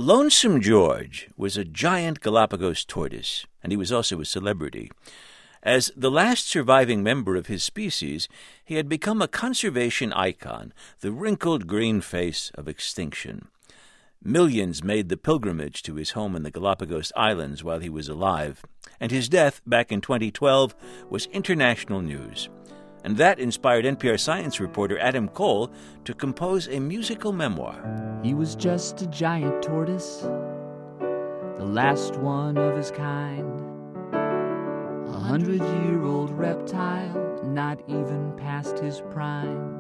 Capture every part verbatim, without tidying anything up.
Lonesome George was a giant Galapagos tortoise, and he was also a celebrity. As the last surviving member of his species, he had become a conservation icon, the wrinkled green face of extinction. Millions made the pilgrimage to his home in the Galapagos Islands while he was alive, and his death back in twenty twelve was international news. And that inspired N P R science reporter Adam Cole to compose a musical memoir. He was just a giant tortoise, the last one of his kind. A hundred-year-old reptile, not even past his prime.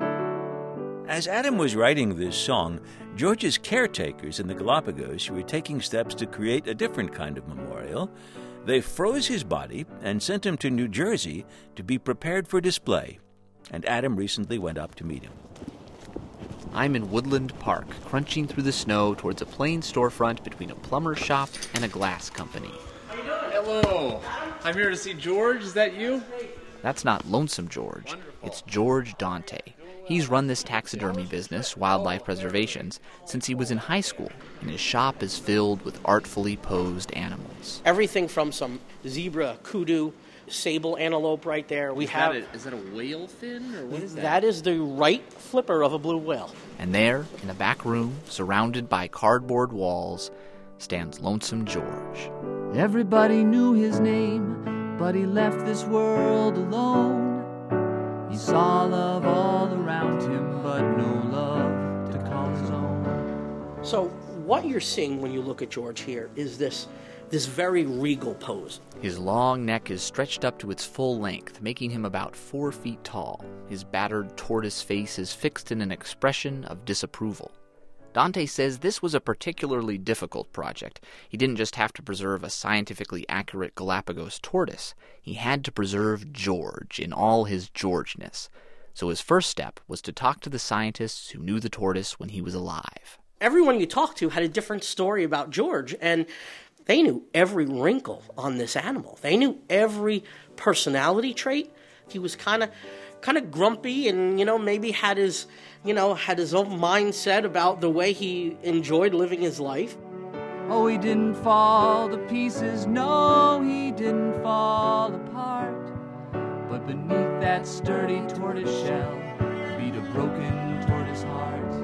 As Adam was writing this song, George's caretakers in the Galapagos were taking steps to create a different kind of memorial. They froze his body and sent him to New Jersey to be prepared for display. And Adam recently went up to meet him. I'm in Woodland Park, crunching through the snow towards a plain storefront between a plumber's shop and a glass company. Hello. I'm here to see George. Is that you? That's not Lonesome George. It's George Dante. He's run this taxidermy business, Wildlife Preservations, since he was in high school, and his shop is filled with artfully posed animals. Everything from some zebra, kudu, sable antelope right there. We is have. That a, is that a whale fin, or what is that? That is the right flipper of a blue whale. And there, in a back room, surrounded by cardboard walls, stands Lonesome George. Everybody knew his name, but he left this world alone. He saw love all around him, but no love to call his own. So what you're seeing when you look at George here is this, this very regal pose. His long neck is stretched up to its full length, making him about four feet tall. His battered tortoise face is fixed in an expression of disapproval. Dante says this was a particularly difficult project. He didn't just have to preserve a scientifically accurate Galapagos tortoise. He had to preserve George in all his Georgeness. So his first step was to talk to the scientists who knew the tortoise when he was alive. Everyone you talked to had a different story about George, and they knew every wrinkle on this animal. They knew every personality trait. He was kind of kind of grumpy and, you know, maybe had his, you know, had his own mindset about the way he enjoyed living his life. Oh, he didn't fall to pieces, no, he didn't fall apart. But beneath that sturdy tortoise shell beat a broken tortoise heart.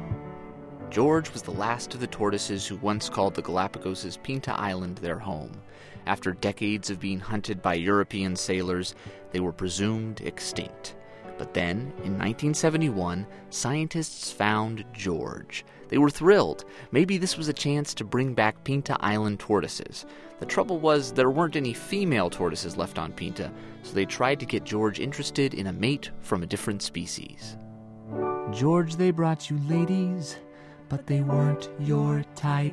George was the last of the tortoises who once called the Galapagos' Pinta Island their home. After decades of being hunted by European sailors, they were presumed extinct. But then, in nineteen seventy-one, scientists found George. They were thrilled. Maybe this was a chance to bring back Pinta Island tortoises. The trouble was there weren't any female tortoises left on Pinta, so they tried to get George interested in a mate from a different species. George, they brought you ladies, but they weren't your type.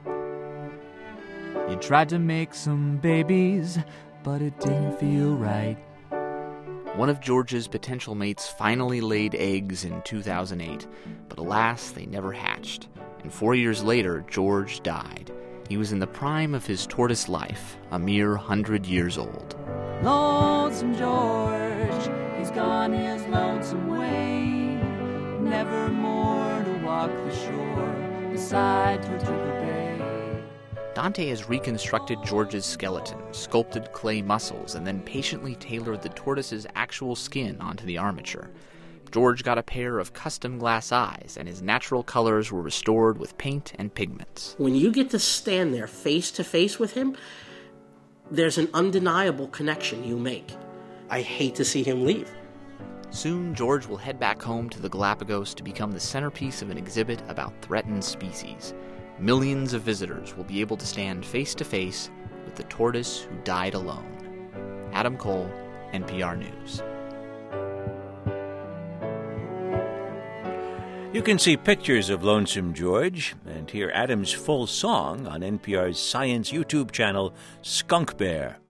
You tried to make some babies, but it didn't feel right. One of George's potential mates finally laid eggs in two thousand eight, but alas, they never hatched. And four years later, George died. He was in the prime of his tortoise life, a mere hundred years old. Lonesome George, he's gone his lonesome way, never more to walk the shore beside Tortuga Bay. Dante has reconstructed George's skeleton, sculpted clay muscles, and then patiently tailored the tortoise's actual skin onto the armature. George got a pair of custom glass eyes, and his natural colors were restored with paint and pigments. When you get to stand there face to face with him, there's an undeniable connection you make. I hate to see him leave. Soon, George will head back home to the Galapagos to become the centerpiece of an exhibit about threatened species. Millions of visitors will be able to stand face-to-face with the tortoise who died alone. Adam Cole, N P R News. You can see pictures of Lonesome George and hear Adam's full song on N P R's science YouTube channel, Skunk Bear.